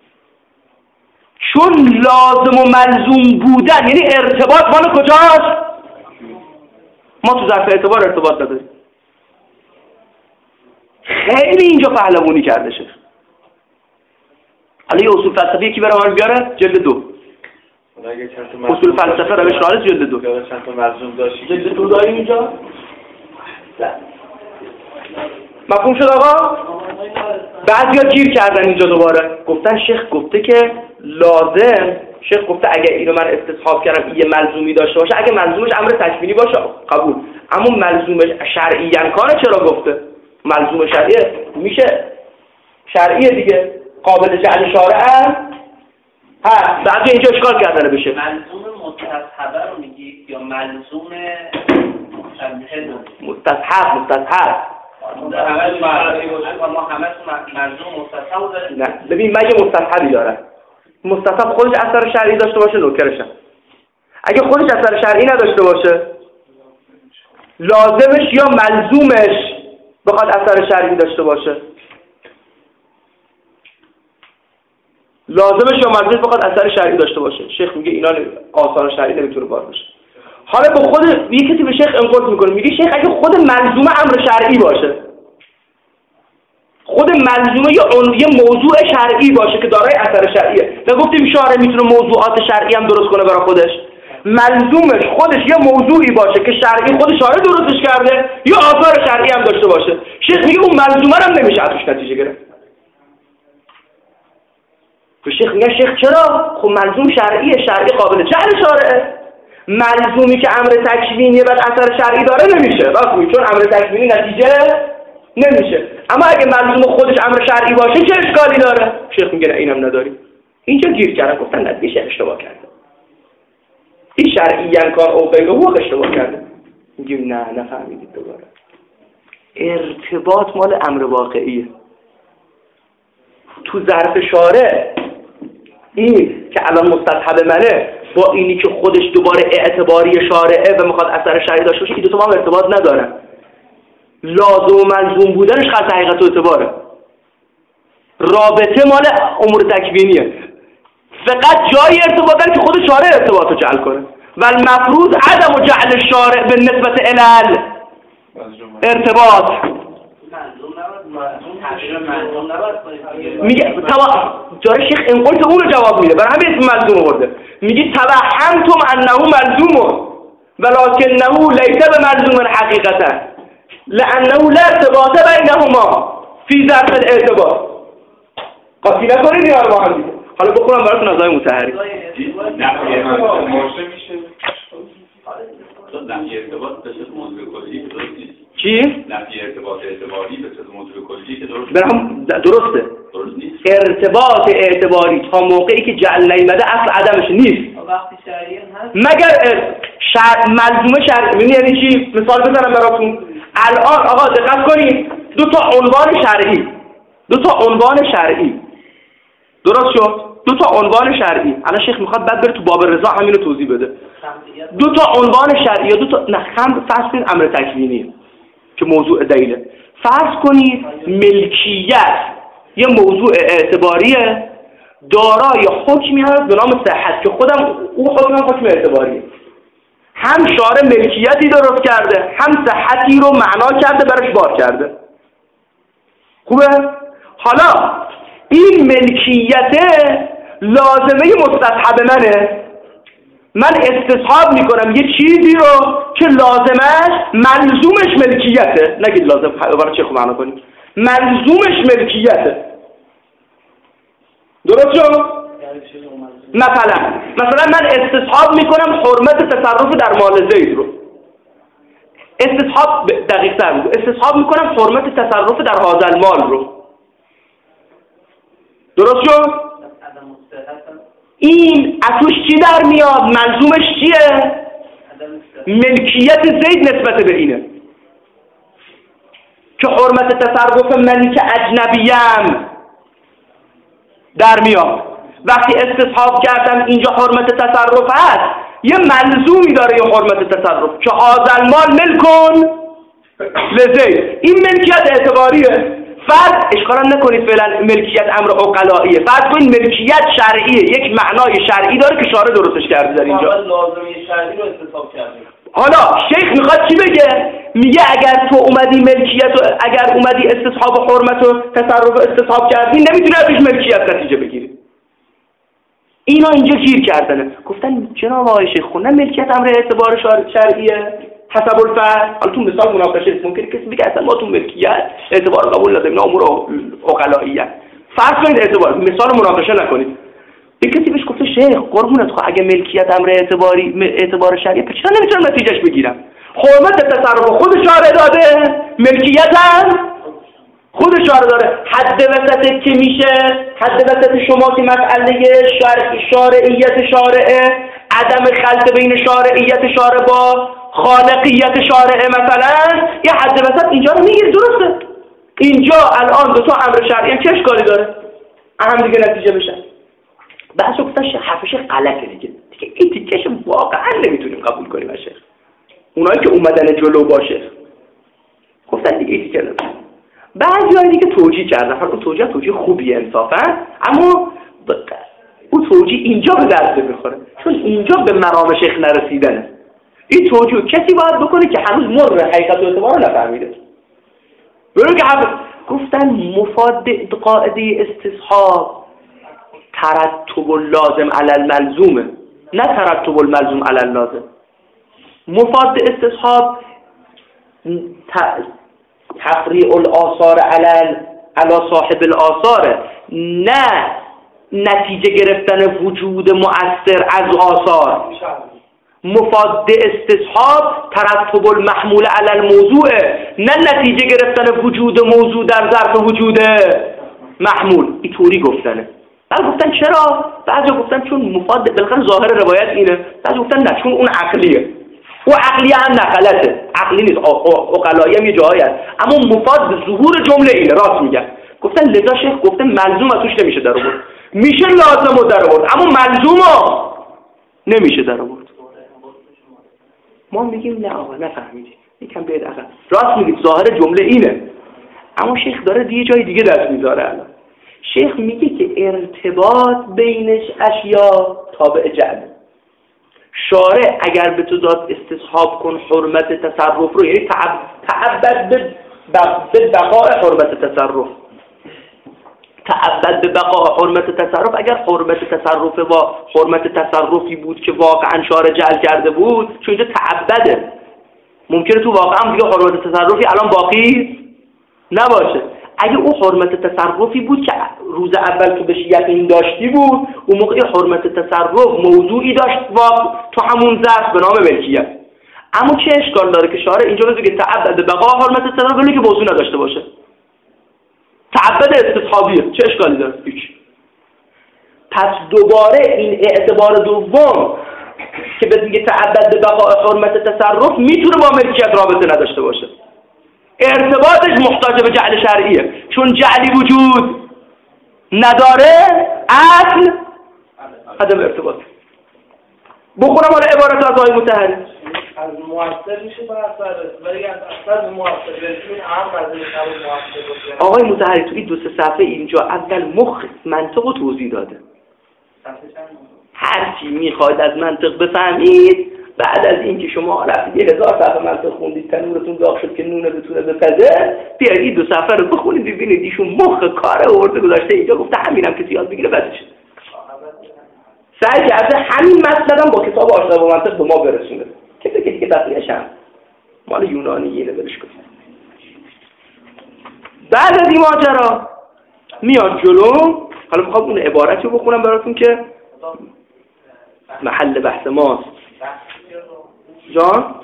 چون لازم و ملزوم بودن یعنی ارتباط مال کجاست؟ ما تو ظرف اعتبار ارتباط نداریم. خیلی اینجا پهلوانی کرده شد. حالا یه اصول فلسفی یکی برای من بیاره جلد دو، اصول فلسفه روش نارس جلد دو چند تا ملزوم داشتی جلد دو داریم اینجا. مفهوم شد آقا؟ بعضیا گیر کردن اینجا دوباره گفتن شیخ گفته که لازم شیخ گفته اگه اینو من استصحاب کردم یه ملزومی داشته باشه، اگه ملزومش امر تکوینی باشه قبول، اما ملزومش شرعی امکانه چرا گفته؟ ملزوم شرعیه میشه شرعیه دیگه، قابل جعل شارع هم ها. بعد اینجا اشکال کردن بشه. ملزوم مستصحبه رو میگی یا ملزوم مستصحب؟ مستصحب ما همه ملزوم مستصحب داریم. نه ببین مگه مستصحبی داره؟ مستصحب خودش اثر شرعی داشته باشه نوکرشه. اگه خودش اثر شرعی نداشته باشه لازمش یا ملزومش بخواد اثر شرعی داشته باشه، لازمش یا ملزومش بخواد اثر شرعی داشته باشه. شیخ میگه اینا آثار شرعی نمیتونه بار باشه. حالا به خود یه کسی به شیخ انقاد میکنه، میگه شیخ اگه خود ملزومه امر شرعی باشه، خود ملزومه یا یه موضوع شرعی باشه که دارای اثر شرعیه، نگفتیم شارع میتونه موضوعات شرعی هم درست کنه برای خودش، ملزومش خودش یه موضوعی باشه که شرعی خود شارع درستش کرده یا آثار شرعی هم داشته باشه. شیخ میگه اون ملزومه هم نمیشه ازش نتیجه گرفت. تو شیخ میگه شیخ چرا؟ خب ملزوم شرعیه، شرعی قابل جعل شارعه. ملزومی که امر تکوینیه بعد اثر شرعی داره نمیشه، راست چون امر تکوینی نتیجه نمیشه. اما اگه ملزوم خودش امر شرعی باشه چه اشکالی داره؟ شیخ میگه اینم نداری. اینجا گیر کردن، گفتن نه دیگه اشتباه کرده. این شرعی کار او غیر او اشتباه کرده. میگیم نه نفهمیدید دوباره. ارتباط مال امر واقعیه. تو ظرف شارع این که الان مستصحب منه با اینی که خودش دوباره اعتباری شارعه و میخواد اثر شرعی داشته باشه، این دو تا هم ارتباط ندارن. لازم و ملزوم بودنش خط حقیقت و اعتباره. رابطه مال امور تکوینیه. فقط جای ارتباطن که خود شارع ارتباط رو جعل کنه. و المفروض عدم جعل شارع به نسبت علل ارتباط. میگه توا جای شیخ انقلت اون رو جواب میده، برای همین اسم ملزوم آورده. میگه توهمتم انه ملزوم ولکنه لیس بملزوم حقیقتا لانه لا ارتباط بینهما فی ظرف الاعتبار. قاطی نکنید یا با هم دیگه. حالا بخونم براتون نظای مطهری. نفی ماشه میشه. نفی ارتباط به صورت موضوع کلی درست نیست. چی؟ نفی ارتباط اعتباری به صورت موضوع کلی که درست برام درسته. درست نیست. ارتباط اعتباری تا موقعی که جعل نیامده اصل عدمش نیست. وقتی شرعی هست مگر شر... ملزومه شرعی. یعنی چی؟ مثال بزنم براتون. الان آقا دقت کنید، دو تا عنوان شرعی، دو تا عنوان شرعی درست شد؟ دو تا عنوان شرعی. الان شیخ میخواد بعد بره تو باب رضا همین رو توضیح بده. دو تا عنوان شرعی یا دو تا نه خمر فرض کنید امر تکوینی که موضوع دلیله. فرض کنید ملکیت یه موضوع اعتباریه دارای حکمی هست به نام صحت که خودم اون حکم هم حکم اعتباریه. هم شارع ملکیتی درست کرده هم صحتی رو معنا کرده برش بار کرده. خوبه؟ حالا این ملکیته لازمه مستصحب منه. من استصحاب میکنم یه چیزی رو که لازمش ملزومش ملکیته. نگید لازم برای چه خوب معنا کنید. ملزومش ملکیته. درست شد؟ مثلا مثلا من استصحاب میکنم حرمت تصرف در مال زید رو. استصحاب دقیق تر بگو. استصحاب میکنم حرمت تصرف در هذا المال رو. درست شد؟ این اتوش چی در میاد؟ ملزومش چیه؟ ملکیت زید نسبت به اینه که حرمت تصرف من که اجنبیم در میاد. وقتی استصحاب کردم اینجا حرمت تصرف هست، یه ملزومی داره یه حرمت تصرف که هذا المال ملکن لزید. این ملکیت اعتباریه. فرض اشکال نکنید فعلا ملکیت امر عقلائیه. فرض کنید ملکیت شرعیه، یک معنای شرعی داره که شارع درستش کرده در اینجا. لازمه شرعی رو استصحاب کردیم. حالا شیخ میخواد چی بگه؟ میگه اگر تو اومدی ملکیت و اگر اومدی استصحاب و حرمت و تصرف استصحاب کردی نمیتونی ازش ملکیت نتیجه بگیری. اینا اینجا گیر کردنه. گفتن جناب آقای شیخ خوندن ملکیت امر اعتبار شرعیه حسب الفرد. حالا تو مثال مناقشه ممکنه کسی بگه اصلا ما تو ملکیت اعتبار قبول نداریم، امور عقلائیه. فرض کنید اعتبار، مثال مناقشه نکنید. یک کسی بهش گفته شیخ قربونت خب اگه ملکیت امر اعتباری اعتبار شرعی پس چرا نمیتونم نتیجهش بگیرم؟ حرمت تصرف خود شارع داده، ملکیت هم خود شارع داره. حد وسط که میشه حد وسط شما که مسئله شرع شارعیت شارعه، عدم خلط بین شارعیت شارع با خالقیت شارعه مثلا، یه حد وسط اینجا رو میگیری. درسته اینجا الان دو تا امر شرعی چه اشکالی داره؟ هم دیگه نتیجه بشن. بعضی گفتن حرفش غلطه دیگه دیگه این تیکش واقعا نمیتونیم قبول کنیم. شیخ اونایی که اومدن جلو باشه گفتن دیگه این تیکه نمیتونیم. بعضی دیگه توجیه کردن، حالا اون توجیه توجیه خوبیه انصافا، اما اون توجیه اینجا به درد میخوره چون اینجا به مرام شیخ نرسیدنه. این توجیه کسی باید بکنه که هنوز مر حقیقت و اعتبار رو نفهمیده. برای که حب... گفتن مفاد قاعده استصحاب ترتب اللازم علی الملزومه، نه ترتب الملزوم علی اللازم. مفاد استصحاب ت... تفریع الآثار علی علی صاحب الآثار، نه نتیجه گرفتن وجود مؤثر از آثار. مفاد استصحاب ترتب المحمول علی الموضوع، نه نتیجه گرفتن وجود موضوع در ظرف وجود محمول. این طوری گفتنه. بعد گفتن چرا؟ بعضی گفتن چون مفاد بالاخره ظاهر روایت اینه. بعضی گفتن نه چون اون عقلیه. او عقلیه هم نه غلطه، عقلی نیست، عقلایی هم یه جایی هست، اما مفاد ظهور جمله اینه. راست میگن. گفتن لذا شیخ گفته ملزوم از توش نمیشه در آورد، میشه لازم رو در آورد اما ملزوم نمیشه در آورد. ما میگیم نه آقا نفهمیدید، یکم بیاید عقل. راست میگید ظاهر جمله اینه، اما شیخ داره یه جای دیگه دست میذاره. الان شیخ میگه که ارتباط بینش اشیا تابع جعل. شارع اگر به تو داد استصحاب کن حرمت تصرف رو، یعنی تعبد به بقاء حرمت تصرف، تعبد به بقاء حرمت تصرف. اگر حرمت تصرف با حرمت تصرفی بود که واقعا شارع جعل کرده بود، چون اینجا تعبده، ممکنه تو واقعا دیگه حرمت تصرفی الان باقی نباشه. اگه او حرمت تصرفی بود که روز اول تو بهش یقین داشتی بود، اون موقع حرمت تصرف موضوعی داشت واقع تو همون ظرف به نام ملکیت. اما چه اشکال داره که شارع اینجا بگه تعبد به بقاء حرمت تصرف ولی که موضوع نداشته باشه؟ تعبد استصحابیه، چه اشکالی داره؟ هیچ. پس دوباره این اعتبار دوم که به دیگه تعبد به بقاء حرمت تصرف میتونه با ملکیت رابطه نداشته باشه. ارتباطش محتاج به جعل شرعیه، چون جعلی وجود نداره اصل عدم ارتباط. بخونم حالا عبارت از آقای مطهری. از مؤثر میشه بر اثر، ولی از اثر مؤثر بسیار هم از این مؤثر. آقای مطهری تو این دو سه صفحه اینجا اول مخ منطق رو توضیح داده. هر چی میخواید از منطق بفهمید بعد از اینکه شما رفتید یه هزار صفحه منطق خوندید تنورتون داغ شد که نونه بتونه بپزه، بیاید این دو صفحه رو بخونید ببینید ایشون مخ کاره آورده گذاشته اینجا گفته همینم که یاد بگیره بعدش سعی کرده همین مطلب با کتاب آشنا با منطق به ما برسونه که دیگه دیگه بقیه‌اش هم مال یونانیه نبرش کنید. بعد از این ماجرا میاد جلو. حالا میخوام اون عبارتی رو بخونم براتون که محل بحث ماست. جان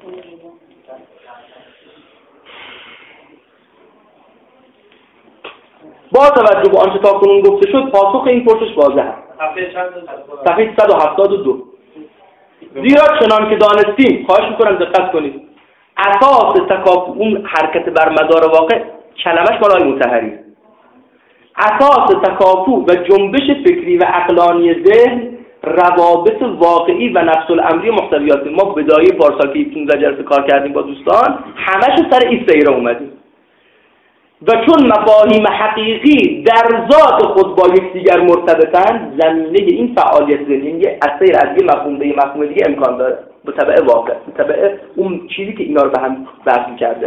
با توجه به آنچه تاکنون گفته شد پاسخ این پرسش واضح است. صفحه صد و هفتاد و دو. زیرا چنان که دانستیم، خواهش میکنم دقت کنید، اساس تکافؤ اون حرکت بر مدار واقع کلمش مال آقای مطهری، اساس تکافؤ و جنبش فکری و عقلانی ذهن روابط واقعی و نفس الامری محتویات. ما بدایه پارسال که پانزده جلسه کار کردیم با دوستان همش سر این سیره اومدیم و چون مفاهیم حقیقی در ذات خود با یکدیگر مرتبطن، زمینه این فعالیت ذهنی اثر از یه مفهوم به یه مفهوم دیگه امکان داره به تبع واقع، به تبع اون چیزی که اینا رو به هم وصل کرده.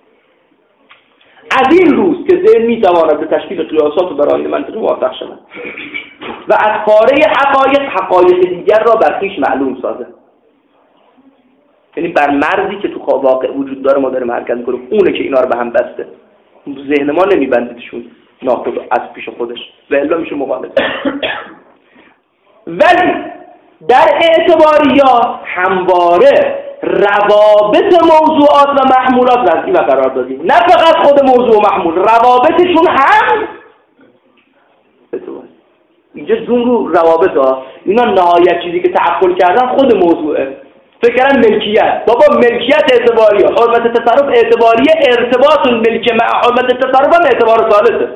از این روز که ذهن میتواند به تشکیل قیاسات و براهین منطقی موفق شود و از پاره حقایق حقایق دیگر را بر خویش معلوم سازه. یعنی بر مرزی که تو واقع وجود داره ما داریم حرکت میکنیم، اونه که اینا رو به هم بسته. ذهن ما نمیبندیدشون ناخود از پیش خودش و الا میشه مقابل. ولی در اعتباریات همواره روابط موضوعات و محمولات وضعی و قرار دادیم، نه فقط خود موضوع و محمول، روابطشون هم اینجا زوم رو روابط ها. اینا نهایت چیزی که تعقل کردن خود موضوعه. فکر کردن ملکیت، بابا ملکیت اعتباریه، حرمت تصرف اعتباریه، ارتباط الملک مع حرمت تصرف هم اعتبار ثالثه.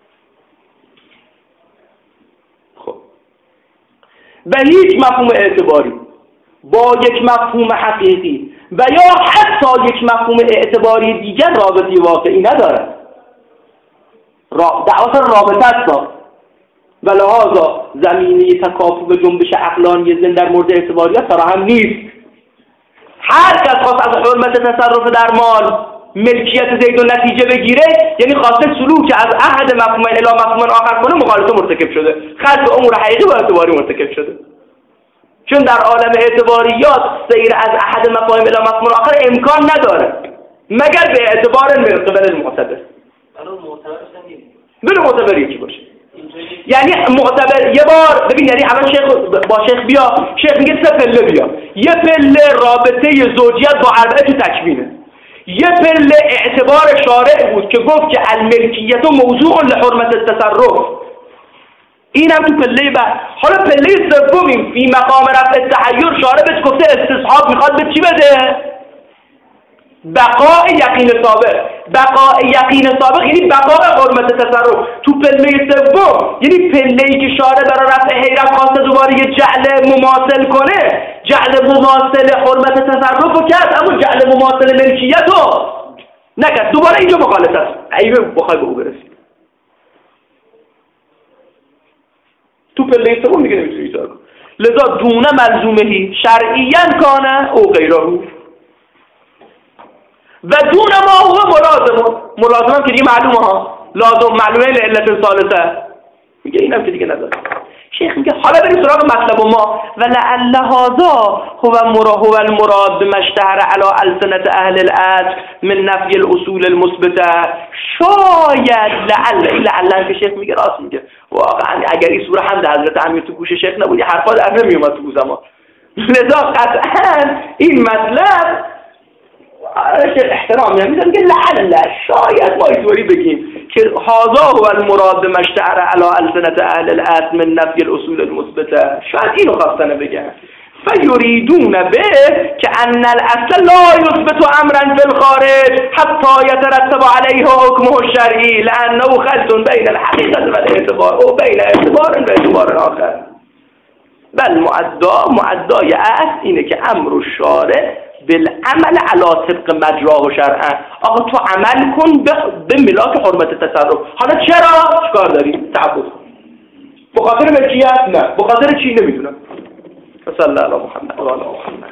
خب و هیچ مفهوم اعتباری با یک مفهوم حقیقی و یا حتی یک مفهوم اعتباری دیگر رابطی واقعی نداره. را... دعوت رابطه است و لحاظا زمینه تکافؤ جنبش عقلانی زن در مورد اعتباریات فراهم نیست. هر کس خواست از حرمت تصرف در مال ملکیت زید و نتیجه بگیره، یعنی خواسته سلوک از احد مفهومین الی مفهوم آخر کنه، مخالفه مرتکب شده، خلط امور حقیقی با اعتباری مرتکب شده. چون در عالم اعتباریات سیر از احد مفاهیم الی مفهوم آخر امکان نداره مگر به اعتبار من قبل المعتبر. بله معتبر یکی باشه، یعنی معتبر یه بار ببین، یعنی الان شیخ با شیخ بیا، شیخ میگه سه پله بیا، یه پله رابطه زوجیت با اربعه تو تکوینه، یه پله اعتبار شارع بود که گفت که الملکیت و موضوع لحرمت التصرف، این هم تو پله بعد. حالا پله سومیم فی مقام رفع التحیر، شارع بهش گفته استصحاب میخواد به چی بده؟ بقاء یقین سابق. بقاء یقین سابق یعنی بقاء حرمت تصرف. تو پله سوم یعنی پله‌ای که شارع برای رفع حیرت خواسته دوباره یه جعل مماثل کنه، جعل مماثل حرمت تصرف رو کرد، اما جعل مماثل ملکیت رو نکرد. دوباره اینجا مخالفت است. ایوه بخوای به او برسی تو پله سوم دیگه نمیتونی ایجاد کنی. لذا دون ملزومهی شرعیاً کانه او غیره و دون ما هو ملازم. ملازم هم که دیگه معلومه ها، لازم معلومه لعلت ثالثه، میگه اینم که دیگه نداره. شیخ میگه حالا بریم سراغ مطلب ما و لعل هذا هو هو المراد بما اشتهر على السنة اهل العصر من نفی الاصول المثبته. شاید لعل این لعل که شیخ میگه راست میگه، واقعا اگر این سوره هم در حضرت امیر تو گوش شیخ نبود حرفا در نمیومد تو گوشم. لذا قطعا این مطلب شیخ احترام نمیدونم که لعل شاید ما اینطوری بگیم که هذا هو المراد بما اشتهر على السنة اهل العصر من نفی الاصول المثبته. شاید اینو خواستن بگن فیریدون به که ان الاصل لا یثبت امرا فی الخارج حتی یترتب علیه حکمه الشرعی لانه خلط بین الحقیقه و الاعتبار و بین اعتبار و اعتبار آخر. بل معدا معدای اصل اینه که امر الشارع بالعمل علی طبق مجراه و شرعا. آقا تو عمل کن به, به ملاک حرمت تصرف. حالا چرا؟ چیکار داریم؟ تعبد به خاطر ملکیت؟ نه. به خاطر چی؟ نمیدونم. صلی الله علی محمد و علی محمد.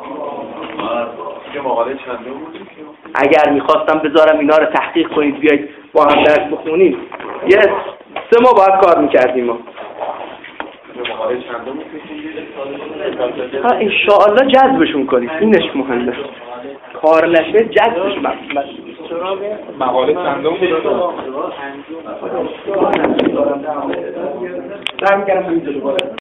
اگر میخواستم بذارم اینا رو تحقیق کنید بیاید با هم درس بخونید یه سه ماه باید کار میکردیم ما. ها انشاءالله جذبشون کنید، اینش مهمه. کار نشه جذبش مقاله چندم بود؟